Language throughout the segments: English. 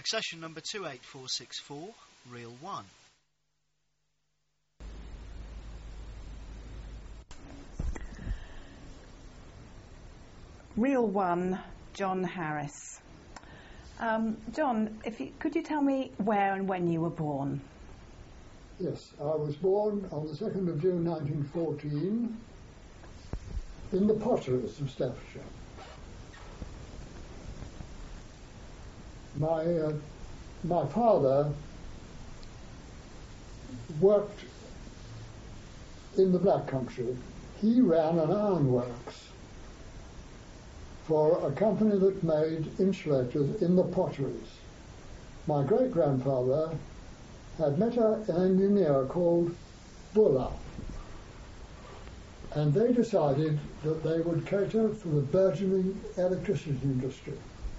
Accession number 28464, reel 1. Reel 1, John Harris. John, could you tell me where and when you were born? Yes, I was born on the 2nd of June 1914 in the Potteries of Staffordshire. My father worked in the Black Country. He ran an ironworks for a company that made insulators in the potteries. My great-grandfather had met an engineer called Buller, and they decided that they would cater for the burgeoning electricity industry.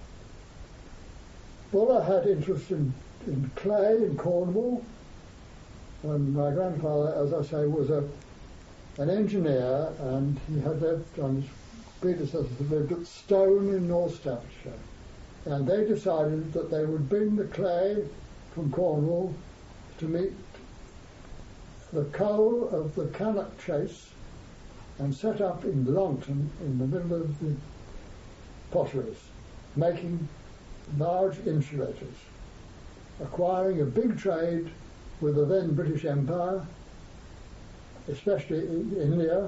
Buller had interest in clay in Cornwall, and my grandfather, as I say, was an engineer, and he had lived on his predecessors had lived at Stone in North Staffordshire, and they decided that they would bring the clay from Cornwall to meet the coal of the Cannock Chase and set up in Longton in the middle of the potteries, making large insulators, acquiring a big trade with the then British Empire, especially in India.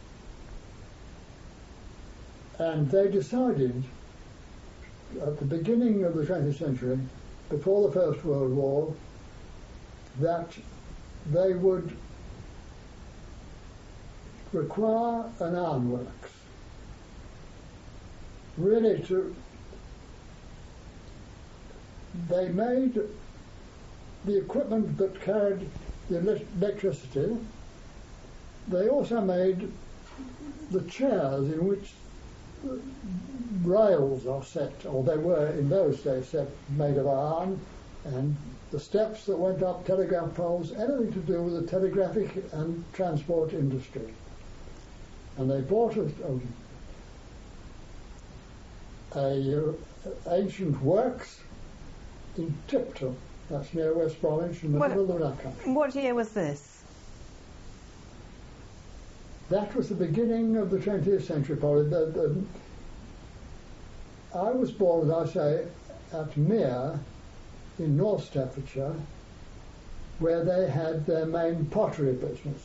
And they decided at the beginning of the 20th century, before the First World War, that they would require an ironworks, really they made the equipment that carried the electricity. They also made the chairs in which rails are set, or they were in those days set, made of iron, and the steps that went up telegraph poles, anything to do with the telegraphic and transport industry. And they bought a ancient works in Tipton, that's near West Bromwich, in the middle of the Black Country. What year was this? That was the beginning of the 20th century, probably. I was born, as I say, at Mere in North Staffordshire, where they had their main pottery business.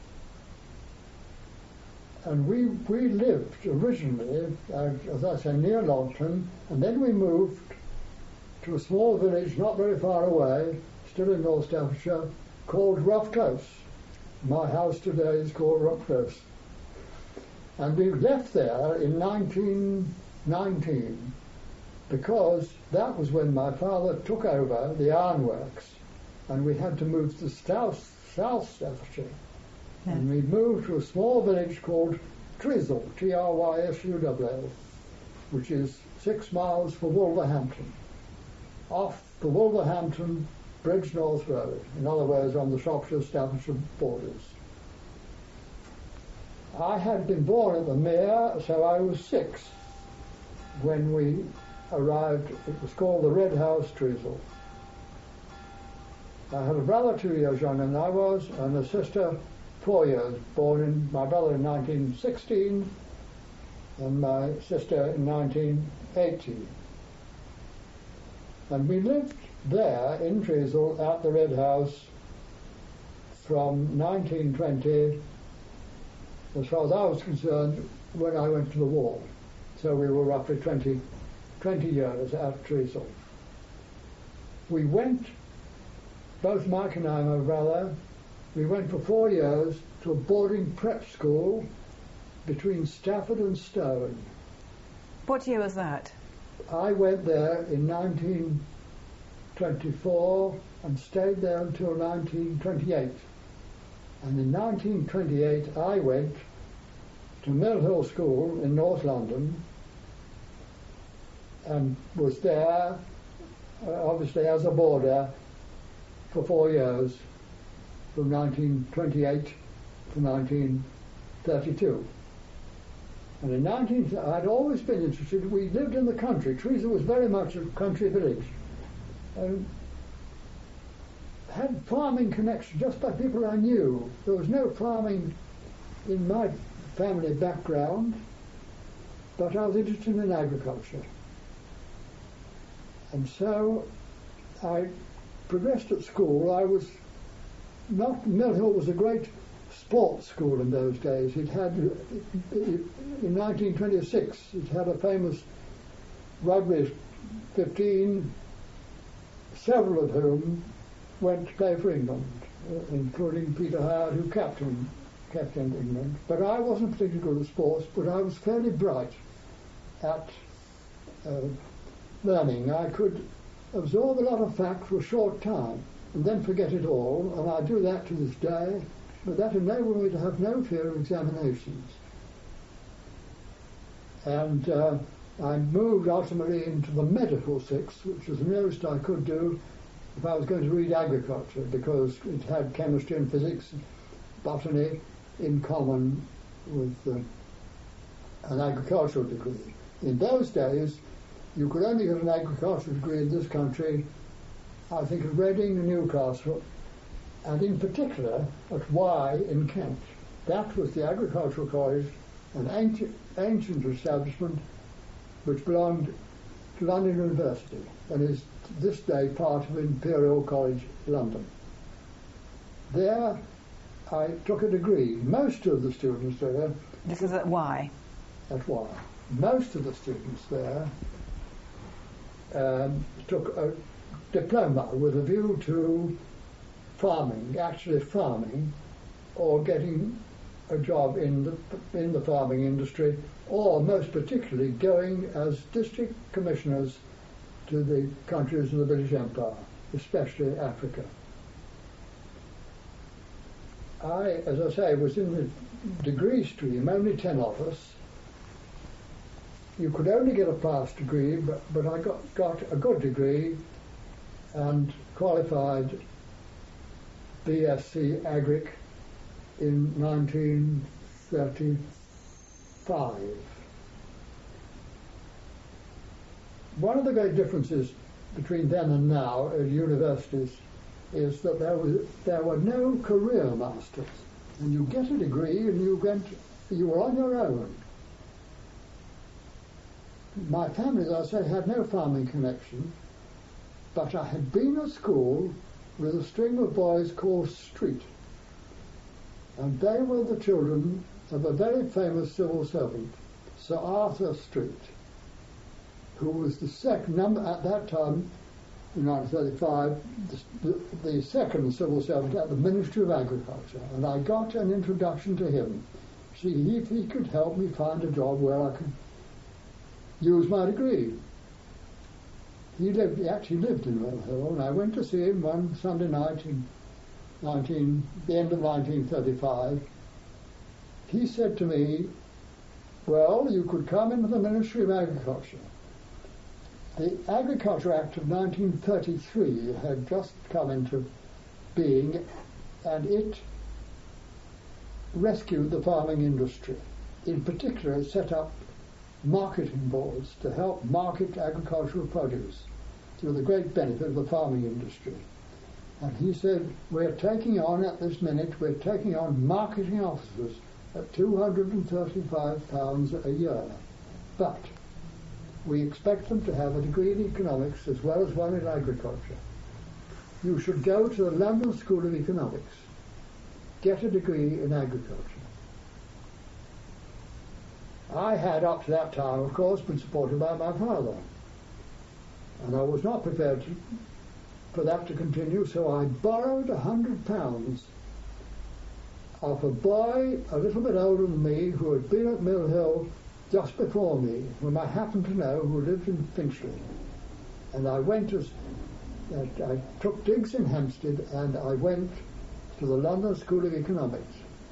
And we lived originally, as I say, near Longton, and then we moved to a small village not very far away, still in North Staffordshire, called Rough Close. My house today is called Rough Close. And we left there in 1919 because that was when my father took over the ironworks, and we had to move to South Staffordshire. Yeah. And we moved to a small village called Trysull, Trysull, which is 6 miles from Wolverhampton, off the Wolverhampton Bridge-North Road, in other words, on the Shropshire-Staffordshire borders. I had been born at the Mere, so I was 6 when we arrived. It was called the Red House, Trysull. I had a brother 2 years younger than I was, and a sister 4 years, my brother in 1916, and my sister in 1918. And we lived there in Trysull at the Red House from 1920, as far as I was concerned, when I went to the war. So we were roughly 20 years at Trysull. We went, both Mike and I, my brother, we went for 4 years to a boarding prep school between Stafford and Stone. What year was that? I went there in 1924 and stayed there until 1928. And in 1928 I went to Mill Hill School in North London and was there, obviously as a boarder, for 4 years, from 1928 to 1932. And I'd always been interested. We lived in the country. Trysull was very much a country village. had farming connection just by people I knew. There was no farming in my family background, but I was interested in agriculture. And so I progressed at school. Mill Hill was a great sports school in those days. In 1926, it had a famous rugby 15, several of whom went to play for England, including Peter Howard, who captained England. But I wasn't particularly good at sports, but I was fairly bright at learning. I could absorb a lot of fact for a short time and then forget it all, and I do that to this day, but that enabled me to have no fear of examinations. And I moved ultimately into the medical sixth, which was the nearest I could do if I was going to read agriculture, because it had chemistry and physics, botany in common with an agricultural degree. In those days, you could only get an agricultural degree in this country, I think, at Reading and Newcastle, and in particular at Y in Kent. That was the agricultural college, an ancient establishment which belonged to London University and is to this day part of Imperial College London. There I took a degree. Most of the students there... This is at Y? At Y. Most of the students there took a diploma with a view to farming, actually farming, or getting a job in the farming industry, or most particularly going as district commissioners to the countries of the British Empire, especially Africa. I, as I say, was in the degree stream, only 10 of us. You could only get a pass degree, but I got a good degree and qualified BSc Agric in 1935. One of the great differences between then and now at universities is that there were no career masters, and you get a degree and you were on your own. My family, as I say, had no farming connection, but I had been at school with a string of boys called Street, and they were the children of a very famous civil servant, Sir Arthur Street, who was the second number at that time, in 1935, the second civil servant at the Ministry of Agriculture, and I got an introduction to him. See if he could help me find a job where I could use my degree. He actually lived in Mill Hill, and I went to see him one Sunday night in the end of 1935. He said to me, well, you could come into the Ministry of Agriculture. The Agriculture Act of 1933 had just come into being, and it rescued the farming industry. In particular, it set up marketing boards to help market agricultural produce to the great benefit of the farming industry. And he said, we're taking on marketing officers at £235 a year, but we expect them to have a degree in economics as well as one in agriculture. You should go to the London School of Economics, get a degree in agriculture. I had, up to that time, of course, been supported by my father, and I was not prepared for that to continue, so I borrowed £100 off a boy a little bit older than me who had been at Mill Hill just before me, whom I happened to know, who lived in Finchley. And I took digs in Hampstead, and I went to the London School of Economics,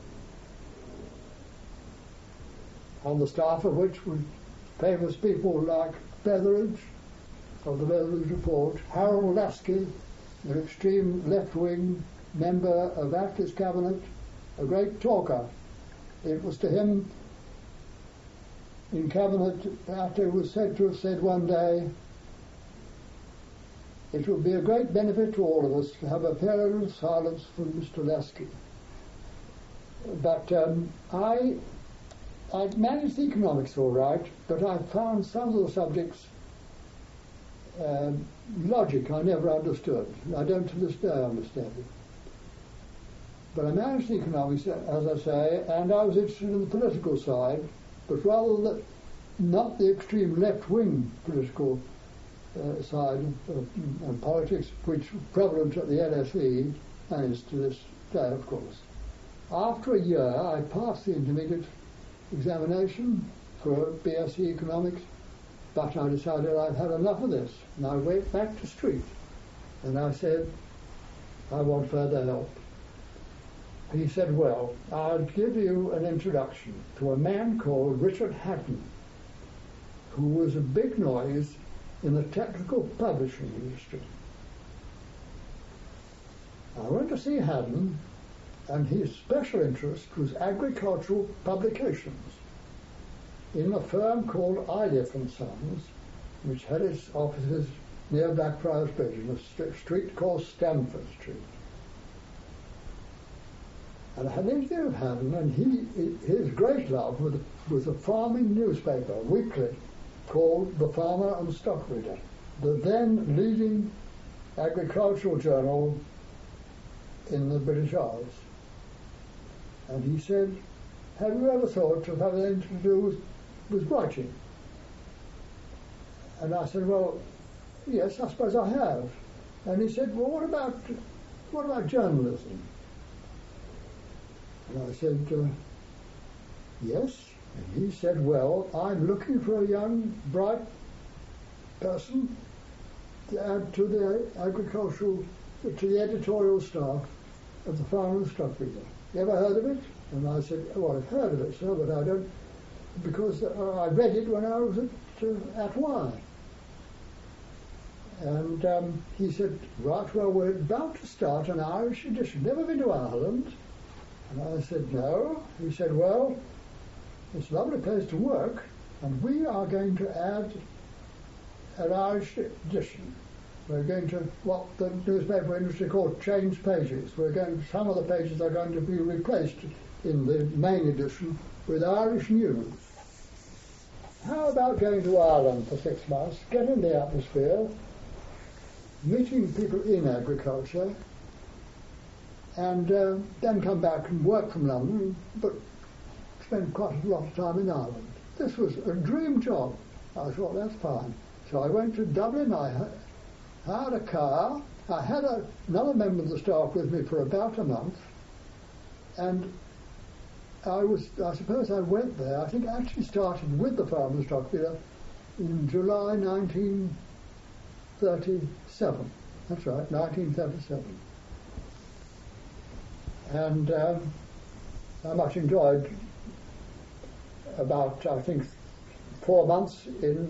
on the staff of which were famous people like Betheridge, of the Betheridge Report, Harold Lasky, an extreme left-wing member of Attlee's cabinet, a great talker. It was to him in cabinet, Attlee was said to have said one day, it would be a great benefit to all of us to have a period of silence from Mr. Lasky. But I'd managed the economics all right, but I found some of the subjects logic I never understood. I don't to this day understand it. But I managed the economics, as I say, and I was interested in the political side, but rather not the extreme left-wing political side of politics, which was prevalent at the LSE, and is to this day, of course. After a year, I passed the intermediate examination for BSc Economics, but I decided I'd had enough of this, and I went back to Street, and I said, I want further help. He said, well, I'll give you an introduction to a man called Richard Haddon, who was a big noise in the technical publishing industry. I went to see Haddon, and his special interest was agricultural publications in a firm called Iliff and Sons, which had its offices near Blackfriars Bridge in a street called Stamford Street. And I had an interview with Haddon, and his great love was a farming newspaper, weekly, called The Farmer and Stock Reader, the then leading agricultural journal in the British Isles. And he said, have you ever thought of having anything to do with writing? And I said, well, yes, I suppose I have. And he said, well, what about journalism? And I said, yes. And he said, well, I'm looking for a young, bright person to add to the editorial staff of the Farmer and Stock Reader. You ever heard of it? And I said, oh, I've heard of it, sir, but I don't, because I read it when I was at Y. And he said, right, well, we're about to start an Irish edition. Never been to Ireland? And I said, no. He said, well, it's a lovely place to work, and we are going to add an Irish edition. We're going to, what the newspaper industry called change pages. Some of the pages are going to be replaced in the main edition with Irish news. How about going to Ireland for 6 months, getting the atmosphere, meeting people in agriculture, and then come back and work from London, but spend quite a lot of time in Ireland. This was a dream job. I thought, that's fine. So I went to Dublin, I hired a car, I had another member of the staff with me for about a month, and I suppose I went there, I think I actually started with the Farmer and Stock Reader in July 1937. That's right, 1937. And I much enjoyed about, I think, 4 months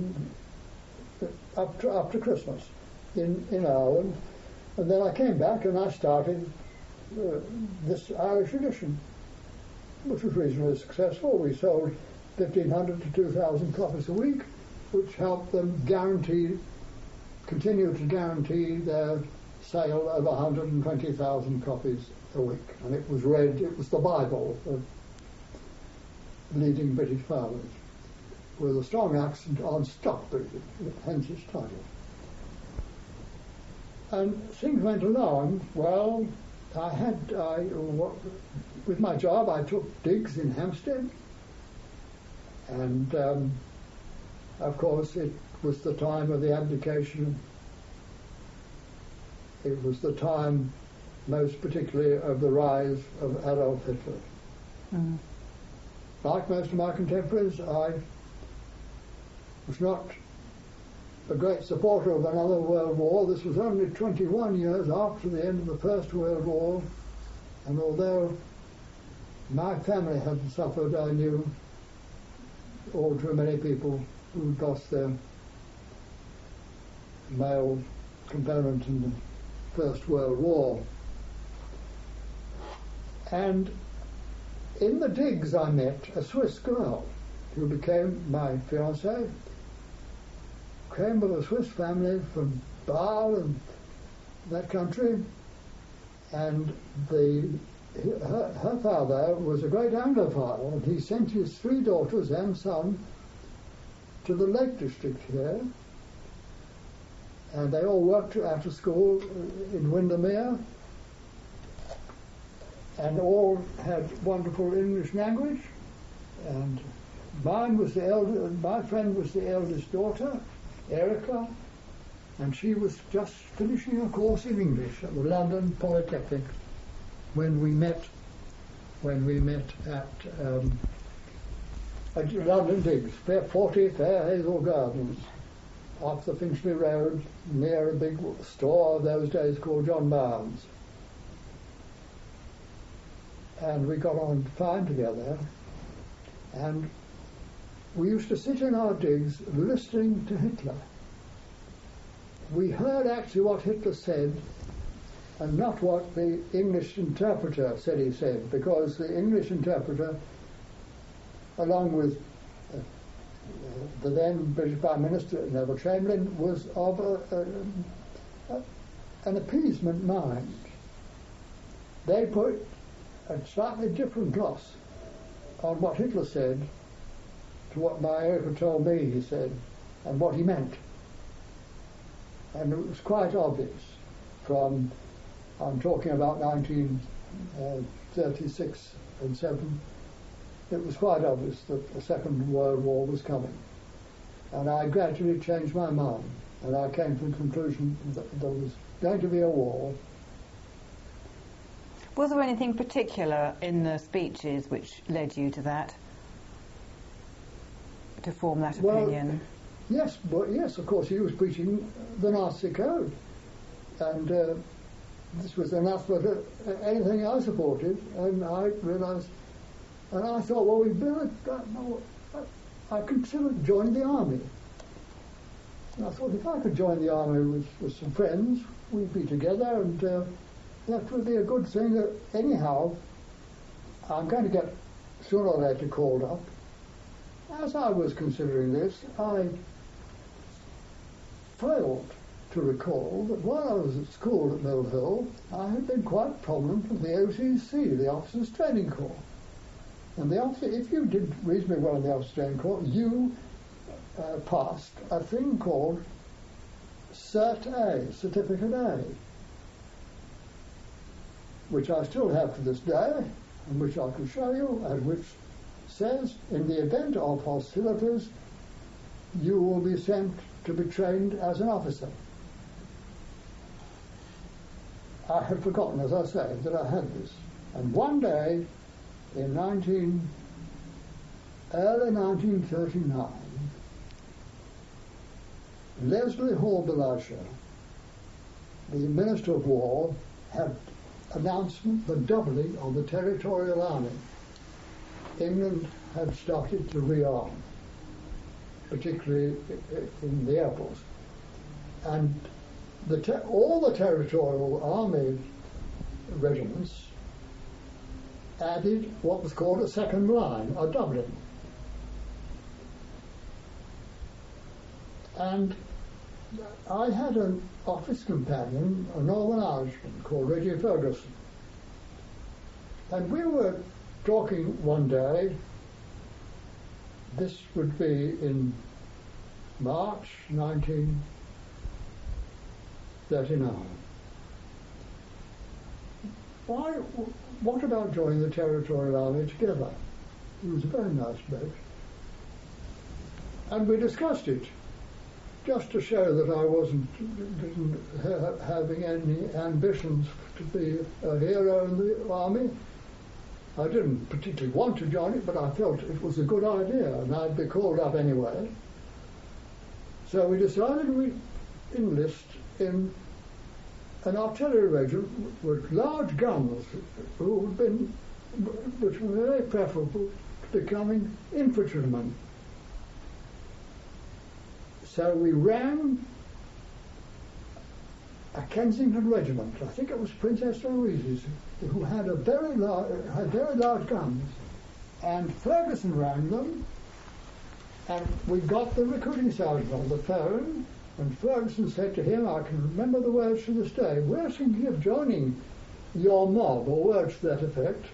up to Christmas in Ireland. And then I came back and I started this Irish edition, which was reasonably successful. We sold 1,500 to 2,000 copies a week, which helped them continue to guarantee their sale of 120,000 copies a week. And it was the Bible of leading British farmers, with a strong accent on stock breeding, hence its title. And things went along well. With my job, I took digs in Hampstead, and of course it was the time of the abdication. It was the time, most particularly, of the rise of Adolf Hitler. Mm. Like most of my contemporaries, I was not a great supporter of another world war. This was only 21 years after the end of the First World War, and although my family hadn't suffered, I knew all too many people who lost their male component in the First World War. And in the digs I met a Swiss girl who became my fiancée, came with a Swiss family from Basel and that country, and her father was a great Anglophile, and he sent his 3 daughters and son to the Lake District here, and they all worked after school in Windermere, and all had wonderful English language. And my friend was the eldest daughter, Erica, and she was just finishing a course in English at the London Polytechnic when we met at London Digs, 40 Fair Hazel Gardens, off the Finchley Road, near a big store of those days called John Barnes. And we got on fine together, and we used to sit in our digs listening to Hitler. We heard actually what Hitler said and not what the English interpreter said he said, because the English interpreter, along with the then British Prime Minister Neville Chamberlain, was of an appeasement mind. They put a slightly different gloss on what Hitler said to what my Erica told me he said and what he meant. And it was quite obvious from, I'm talking about 1936 and 7, it was quite obvious that the Second World War was coming. And I gradually changed my mind, and I came to the conclusion that there was going to be a war. Was there anything particular in the speeches which led you to that, to form that opinion? Yes, of course, he was preaching the Nazi code, and this was enough for anything I supported, and I realised, and I thought, well, we'd better, I considered joining the army. And I thought, if I could join the army with some friends, we'd be together, and that would be a good thing. That anyhow, I'm going to get sooner or later called up. As I was considering this, I failed to recall that while I was at school at Mill Hill, I had been quite prominent in the OTC, the Officers Training Corps. And the officer, if you did reasonably well in the Officers Training Corps, you passed a thing called Cert A, Certificate A, which I still have to this day, and which I can show you, and which says, in the event of hostilities, you will be sent to be trained as an officer. I had forgotten, as I say, that I had this. And one day, in early 1939, Leslie Hall-Belasher, the Minister of War, had announced the doubling of the Territorial Army. England had started to rearm, particularly in the Air Force. And all the Territorial Army regiments added what was called a second line, a doubling. And I had an office companion, a Northern Irishman called Reggie Ferguson. And we were talking one day, this would be in March 1939. What about joining the Territorial Army together? It was a very nice bloke. And we discussed it, just to show that I didn't having any ambitions to be a hero in the army. I didn't particularly want to join it, but I felt it was a good idea, and I'd be called up anyway. So we decided we'd enlist in an artillery regiment with large guns, which were very preferable to becoming infantrymen. So we ran a Kensington regiment, I think it was Princess Louise's, who had very large guns, and Ferguson ran them, And we got the recruiting sergeant on the phone, and Ferguson said to him, I can remember the words to this day, we're thinking of joining your mob, or words to that effect.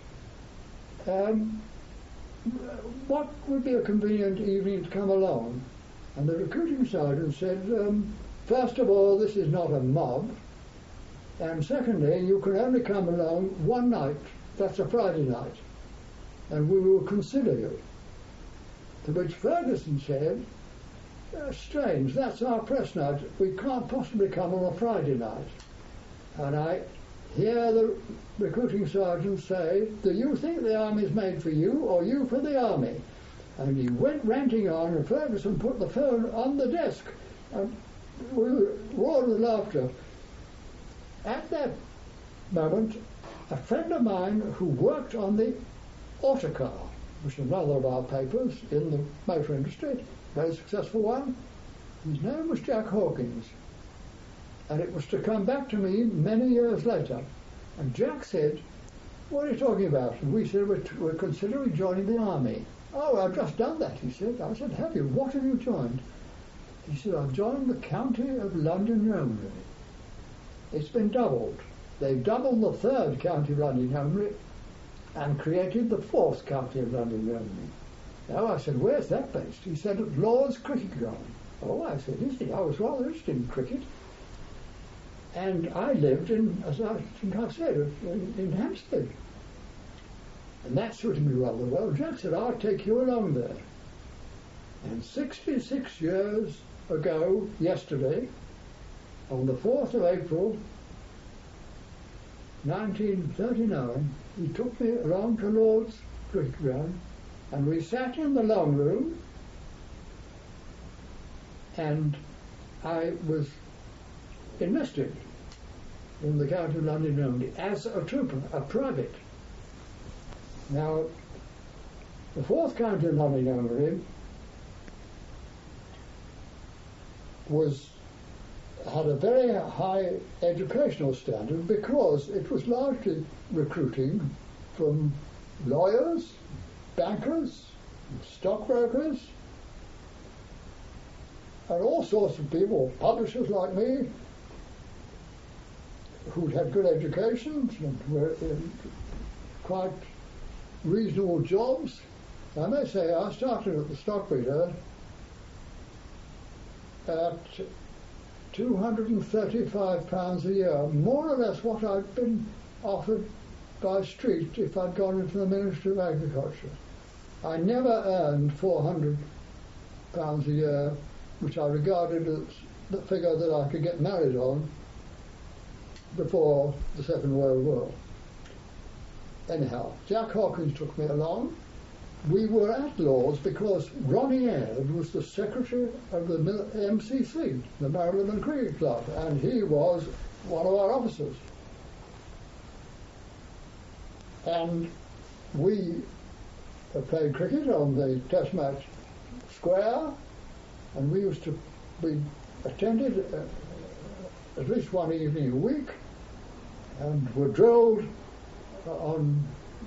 What would be a convenient evening to come along? And the recruiting sergeant said, first of all, this is not a mob, and secondly, you can only come along one night, that's a Friday night, and we will consider you. To which Ferguson said, strange, that's our press night, we can't possibly come on a Friday night. And I hear the recruiting sergeant say, do you think the army's made for you, or you for the army? And he went ranting on, and Ferguson put the phone on the desk, and we roared with laughter. At that moment, a friend of mine who worked on the Autocar, which is another of our papers in the motor industry, very successful one, his name was Jack Hawkins. And it was to come back to me many years later. And Jack said, what are you talking about? And we said, we're considering joining the army. Oh, I've just done that, he said. I said, have you? What have you joined? He said, I've joined the County of London Yeomanry. It's been doubled. They've doubled the 3rd County of London Yeomanry and created the 4th County of London Yeomanry. Now I said, where's that based? He said, at Lord's Cricket Ground. Oh, I said, is it? I was rather interested in cricket. And I lived in, as I think I've said, in Hampstead. And that suited me rather well. Jack said, I'll take you along there. And 66 years ago, yesterday, on the 4th of April, 1939, he took me along to Lord's Cricket Ground, and we sat in the long room, and I was enlisted in the County of London Yeomanry as a trooper, a private. Now, the 4th County of London Yeomanry had a very high educational standard because it was largely recruiting from lawyers, bankers, stockbrokers, and all sorts of people, publishers like me, who'd had good educations and were in quite reasonable jobs. I may say I started at the Stockbreeder at £235 a year, more or less what I'd been offered by street if I'd gone into the Ministry of Agriculture. I never earned £400 a year, which I regarded as the figure that I could get married on before the Second World War. Anyhow, Jack Hawkins took me along. We were at Lord's because Ronnie Aird was the secretary of the MCC, the Marylebone Cricket Club, and he was one of our officers. And we played cricket on the Test Match Square, and we used to be attended at least one evening a week, and were drilled on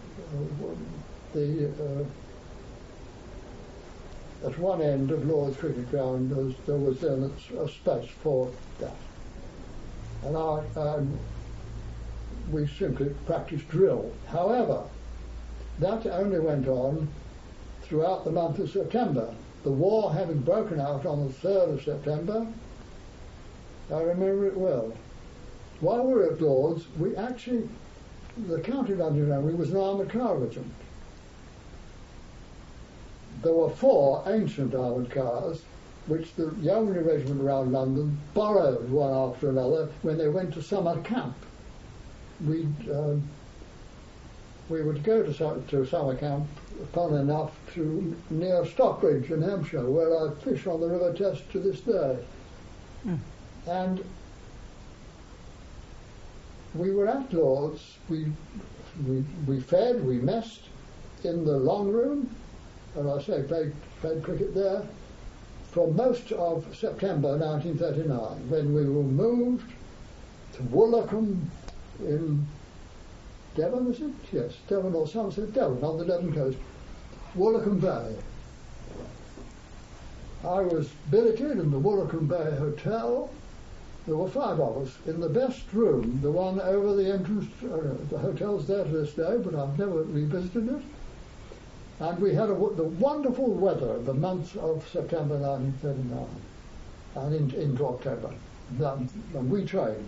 at one end of Lord's Cricket Ground. There was then a space for that, and we simply practiced drill. However, that only went on throughout the month of September. The war having broken out on the 3rd of September, I remember it well. While we were at Lord's, the County London Yeomanry was an armoured car regiment. There were 4 ancient armoured cars, which the Yeomanry Regiment around London borrowed one after another when they went to summer camp. We would go to summer camp, fun enough, to near Stockbridge in Hampshire, where I fish on the River Test to this day. Mm. And we were at Lord's. We fed, we messed in the long room, and I say played cricket there from most of September 1939, when we were moved to Woolacombe in Devon, is it? Yes, Devon or Somerset, Devon, on the Devon coast, Woolacombe Valley. I was billeted in the Woolacombe Bay Hotel. There were 5 of us in the best room, the one over the entrance. The hotel's there to this day, but I've never revisited it. And we had the wonderful weather the months of September 1939 and into October. And we trained.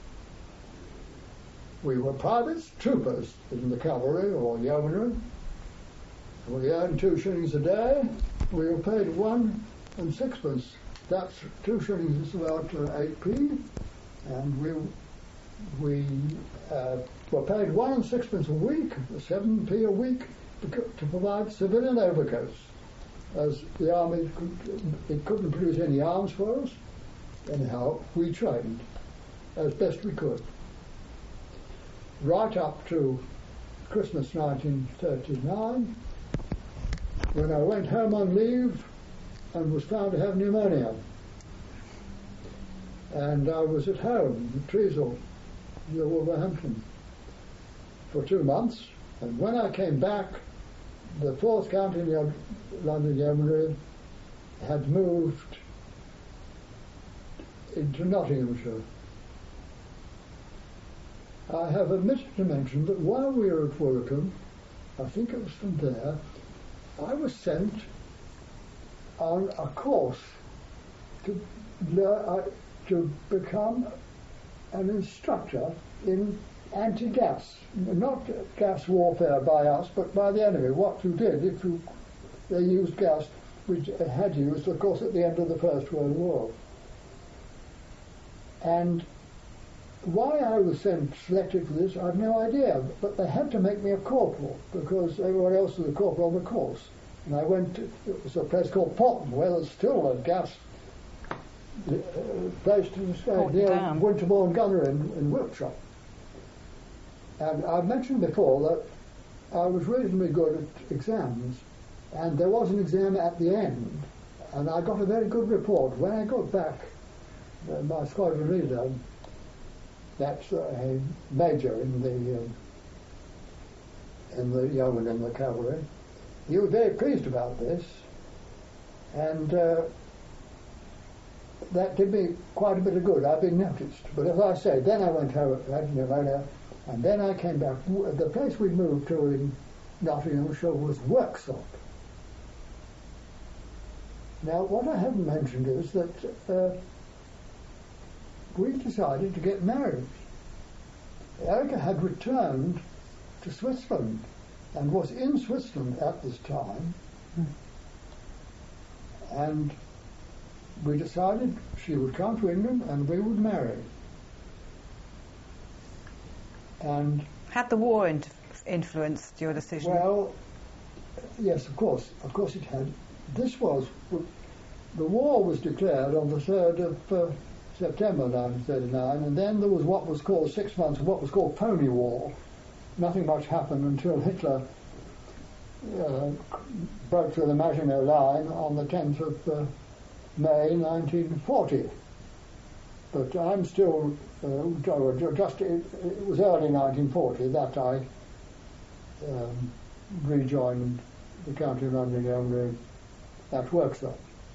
We were privates, troopers in the cavalry or yeomanry. We earned 2 shillings a day. We were paid 1 and 6pence. That's 2 shillings is about 8p, and we were paid 1 and 6pence a week, 7p a week, to provide civilian overcoats, as the army couldn't produce any arms for us. Anyhow, we trained as best we could, right up to Christmas 1939, when I went home on leave and was found to have pneumonia. And I was at home in Treacle, near Wolverhampton, for 2 months. And when I came back, the 4th County London Yeomanry had moved into Nottinghamshire. I have omitted to mention that while we were at Woolacombe, I think it was from there, I was sent on a course to become an instructor in anti-gas, not gas warfare by us, but by the enemy. What you did if they used gas, which had used, of course, at the end of the First World War. And why I was selected for this, I have no idea, but they had to make me a corporal because everyone else was a corporal on the course. And I went to, it was a place called Potton, where there's still a gas place to this day, near Winterbourne Gunnery in Wiltshire. And I've mentioned before that I was reasonably good at exams, and there was an exam at the end, and I got a very good report. When I got back, my squadron leader, that's a major in the yeoman in the cavalry, he was very pleased about this, and that did me quite a bit of good. I've been noticed. But as I say, then I went home, had pneumonia, and then I came back. The place we moved to in Nottinghamshire was Worksop. Now, what I haven't mentioned is that we decided to get married. Erica had returned to Switzerland and was in Switzerland at this time, and we decided she would come to England and we would marry. And had the war influenced your decision? Well, yes, of course it had. The war was declared on the 3rd of September 1939, and then there was what was called 6 months of what was called phony war. Nothing much happened until Hitler broke through the Maginot Line on the 10th of May 1940. But I'm still, it was early 1940 that I rejoined the County London Yeomanry at Worksop.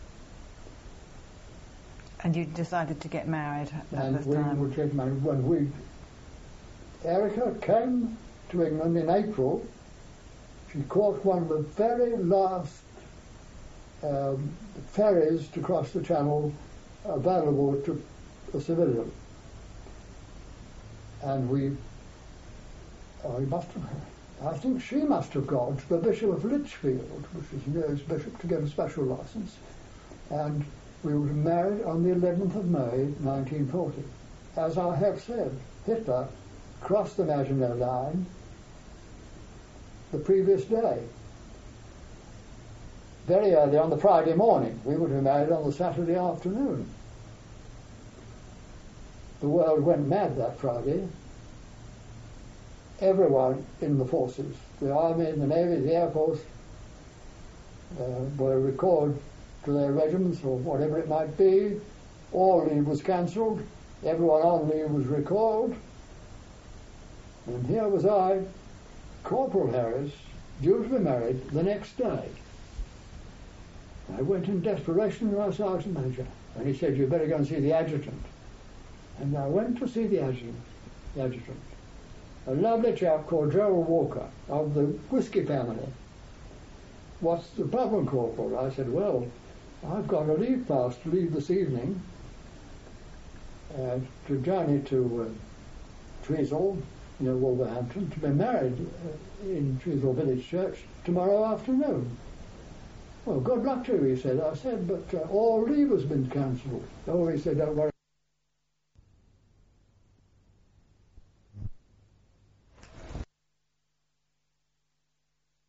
And you decided to get married at this time? And we would get married when Erica came to England in April. She caught one of the very last ferries to cross the Channel available to a civilian. And I think she must have gone to the Bishop of Lichfield, which is the nearest bishop, to get a special license. And we were married on the 11th of May, 1940. As I have said, Hitler crossed the Maginot Line the previous day. Very early on the Friday morning. We would have married on the Saturday afternoon. The world went mad that Friday. Everyone in the forces, the Army, the Navy, the Air Force, were recalled to their regiments or whatever it might be. All leave was cancelled. Everyone on leave was recalled. And here was I, Corporal Harris, due to be married the next day. I went in desperation to my sergeant major, and he said, "You better go and see the adjutant." And I went to see the adjutant, a lovely chap called Gerald Walker of the Whiskey family. "What's the problem, Corporal?" I said, "Well, I've got a leave pass to leave this evening to journey to Treacle, near Wolverhampton, to be married in Treacle Village Church tomorrow afternoon." "Well, good luck to you," he said. I said, "But all leave has been cancelled." "Oh," he said, "don't worry.